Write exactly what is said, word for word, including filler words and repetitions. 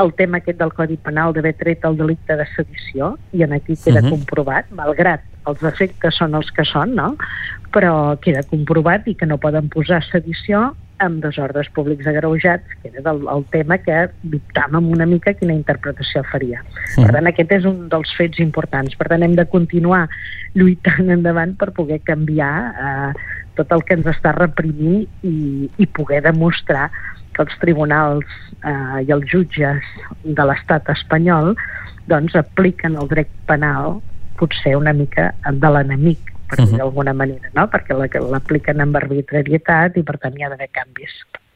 el tema aquest del Codi Penal d'haver tret el delicte de sedició, i en aquí queda uh-huh. comprovat, malgrat els efectes són els que són, no? Però queda comprovat i que no poden posar sedició amb desordres públics agreujats, que era el, el tema que dubtàvem una mica quina interpretació faria. Uh-huh. Per tant, aquest és un dels fets importants. Per tant, hem de continuar lluitant endavant per poder canviar eh, tot el que ens està reprimint i, i poder demostrar que els tribunals eh, i els jutges de l'estat espanyol doncs apliquen el dret penal potser una mica de l'enemic, per dir d'alguna manera, no? Perquè l'apliquen amb arbitrarietat i per tant hi ha d'haver canvis.